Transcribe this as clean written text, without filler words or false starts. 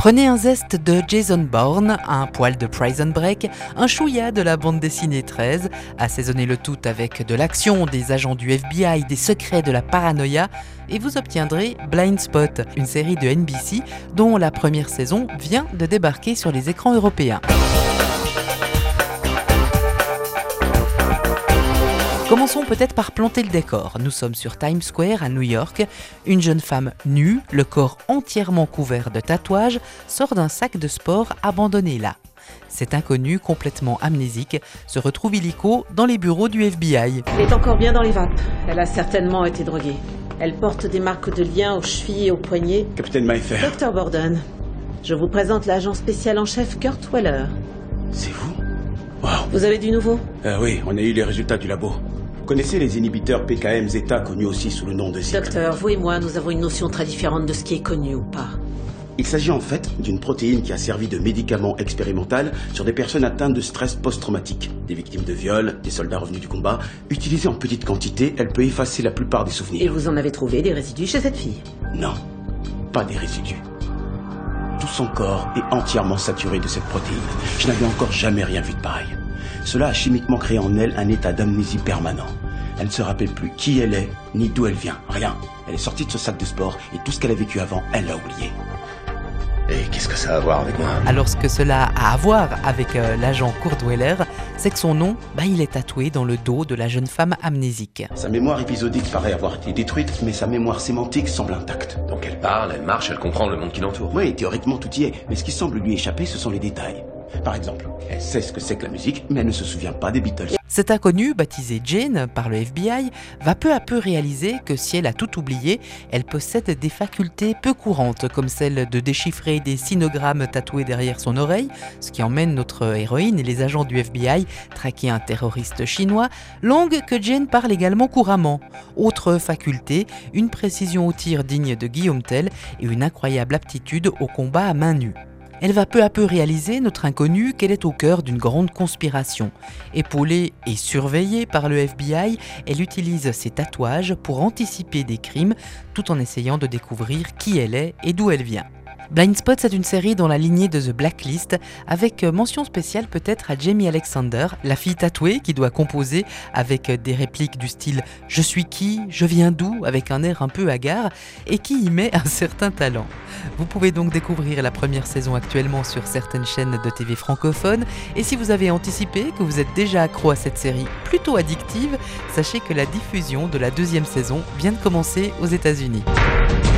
Prenez un zeste de Jason Bourne, un poil de Prison Break, un chouïa de la bande dessinée 13, assaisonnez le tout avec de l'action, des agents du FBI, des secrets de la paranoïa, et vous obtiendrez Blind Spot, une série de NBC dont la première saison vient de débarquer sur les écrans européens. Commençons peut-être par planter le décor. Nous sommes sur Times Square à New York. Une jeune femme nue, le corps entièrement couvert de tatouages, sort d'un sac de sport abandonné là. Cet inconnu, complètement amnésique, se retrouve illico dans les bureaux du FBI. Elle est encore bien dans les vapes. Elle a certainement été droguée. Elle porte des marques de liens aux chevilles et aux poignets. Capitaine Mayfair. Dr. Borden, je vous présente l'agent spécial en chef Kurt Weller. C'est vous? Wow. Vous avez du nouveau? Oui, on a eu les résultats du labo. Vous connaissez les inhibiteurs PKM Zeta, connus aussi sous le nom de ZIP? Docteur, vous et moi, nous avons une notion très différente de ce qui est connu ou pas. Il s'agit en fait d'une protéine qui a servi de médicament expérimental sur des personnes atteintes de stress post-traumatique, des victimes de viol, des soldats revenus du combat. Utilisée en petite quantité, elle peut effacer la plupart des souvenirs. Et vous en avez trouvé des résidus chez cette fille? Non, pas des résidus. Tout son corps est entièrement saturé de cette protéine. Je n'avais encore jamais rien vu de pareil. Cela a chimiquement créé en elle un état d'amnésie permanent. Elle ne se rappelle plus qui elle est, ni d'où elle vient, rien. Elle est sortie de ce sac de sport et tout ce qu'elle a vécu avant, elle l'a oublié. Et qu'est-ce que ça a à voir avec moi? Alors ce que cela a à voir avec l'agent Kurt Weller, c'est que son nom, il est tatoué dans le dos de la jeune femme amnésique. Sa mémoire épisodique paraît avoir été détruite, mais sa mémoire sémantique semble intacte. Donc elle parle, elle marche, elle comprend le monde qui l'entoure. Oui, théoriquement tout y est, mais ce qui semble lui échapper, ce sont les détails. Par exemple, elle sait ce que c'est que la musique, mais elle ne se souvient pas des Beatles. Cet inconnu, baptisé Jane par le FBI, va peu à peu réaliser que si elle a tout oublié, elle possède des facultés peu courantes, comme celle de déchiffrer des sinogrammes tatoués derrière son oreille, ce qui emmène notre héroïne et les agents du FBI traquer un terroriste chinois, langue que Jane parle également couramment. Autre faculté, une précision au tir digne de Guillaume Tell et une incroyable aptitude au combat à main nue. Elle va peu à peu réaliser, notre inconnue, qu'elle est au cœur d'une grande conspiration. Épaulée et surveillée par le FBI, elle utilise ses tatouages pour anticiper des crimes tout en essayant de découvrir qui elle est et d'où elle vient. Blind Spot, c'est une série dans la lignée de The Blacklist, avec mention spéciale peut-être à Jamie Alexander, la fille tatouée qui doit composer avec des répliques du style « Je suis qui ? Je viens d'où ?» avec un air un peu hagard, et qui y met un certain talent. Vous pouvez donc découvrir la première saison actuellement sur certaines chaînes de TV francophones, et si vous avez anticipé que vous êtes déjà accro à cette série plutôt addictive, sachez que la diffusion de la deuxième saison vient de commencer aux États-Unis.